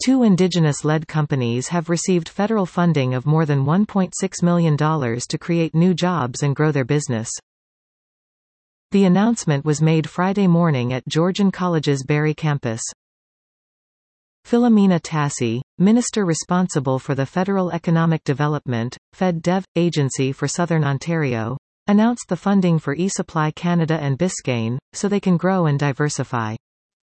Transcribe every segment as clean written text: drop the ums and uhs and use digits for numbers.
Two Indigenous-led companies have received federal funding of more than $1.6 million to create new jobs and grow their business. The announcement was made Friday morning at Georgian College's Barrie campus. Philomena Tassi, Minister responsible for the Federal Economic Development, FedDev, Agency for Southern Ontario, announced the funding for eSupply Canada and Biscayne, so they can grow and diversify.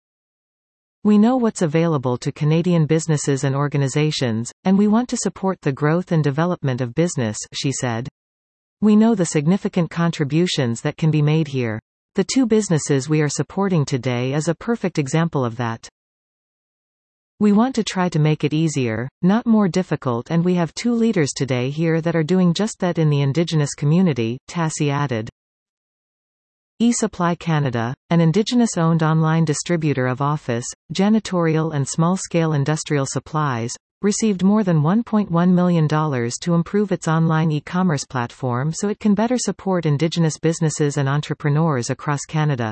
We know what's available to Canadian businesses and organizations, and we want to support the growth and development of business, she said. We know the significant contributions that can be made here. The two businesses we are supporting today is a perfect example of that. We want to try to make it easier, not more difficult, and we have two leaders today here that are doing just that in the Indigenous community, Tassi added. eSupply Canada, an Indigenous-owned online distributor of office, janitorial and small-scale industrial supplies, received more than $1.1 million to improve its online e-commerce platform so it can better support Indigenous businesses and entrepreneurs across Canada.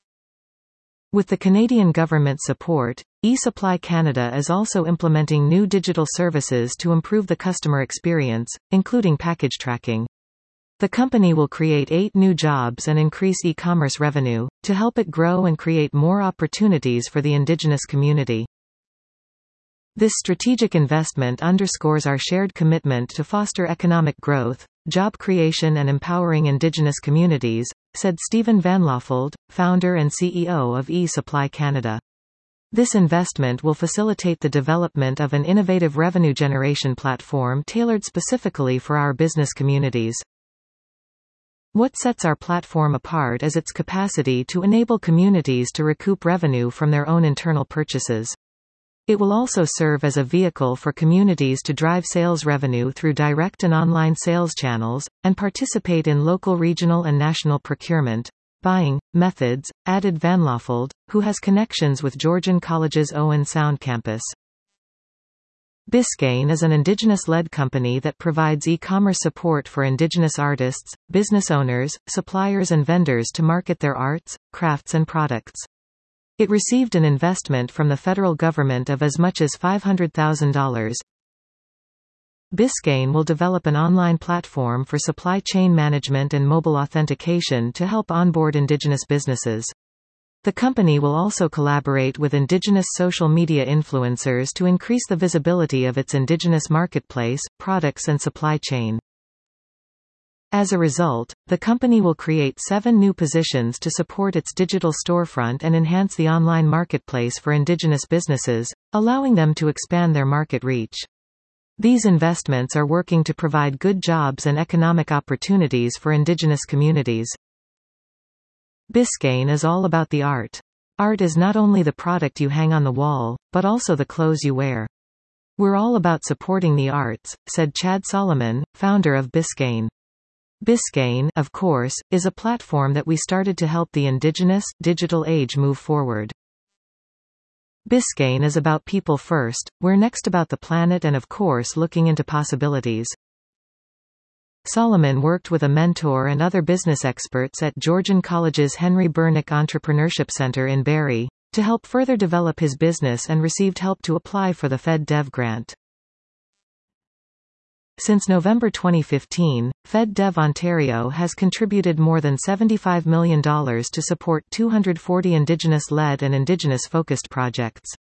With the Canadian government's support, eSupply Canada is also implementing new digital services to improve the customer experience, including package tracking. The company will create 8 new jobs and increase e-commerce revenue, to help it grow and create more opportunities for the Indigenous community. This strategic investment underscores our shared commitment to foster economic growth, job creation and empowering Indigenous communities, said Stephen Van Loffold, founder and CEO of eSupply Canada. This investment will facilitate the development of an innovative revenue generation platform tailored specifically for our business communities. What sets our platform apart is its capacity to enable communities to recoup revenue from their own internal purchases. It will also serve as a vehicle for communities to drive sales revenue through direct and online sales channels, and participate in local, regional and national procurement, buying, methods, added Van Loffold, who has connections with Georgian College's Owen Sound campus. Biscayne is an Indigenous-led company that provides e-commerce support for Indigenous artists, business owners, suppliers and vendors to market their arts, crafts and products. It received an investment from the federal government of as much as $500,000. Biscayne will develop an online platform for supply chain management and mobile authentication to help onboard Indigenous businesses. The company will also collaborate with Indigenous social media influencers to increase the visibility of its Indigenous marketplace, products and supply chain. As a result, the company will create 7 new positions to support its digital storefront and enhance the online marketplace for Indigenous businesses, allowing them to expand their market reach. These investments are working to provide good jobs and economic opportunities for Indigenous communities. Biscayne is all about the art. Art is not only the product you hang on the wall, but also the clothes you wear. We're all about supporting the arts, said Chad Solomon, founder of Biscayne. Biscayne, of course, is a platform that we started to help the Indigenous, digital age move forward. Biscayne is about people first, we're next about the planet and of course looking into possibilities. Solomon worked with a mentor and other business experts at Georgian College's Henry Bernick Entrepreneurship Center in Barrie, to help further develop his business and received help to apply for the FedDev grant. Since November 2015, FedDev Ontario has contributed more than $75 million to support 240 Indigenous-led and Indigenous-focused projects.